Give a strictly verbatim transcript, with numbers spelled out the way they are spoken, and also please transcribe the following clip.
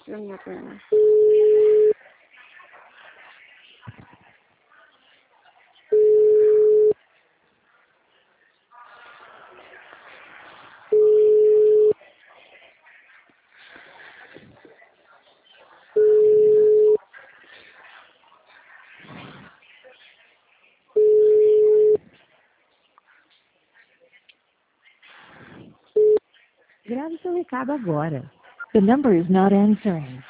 da minha perna. Grave seu recado agora. The number is not answering.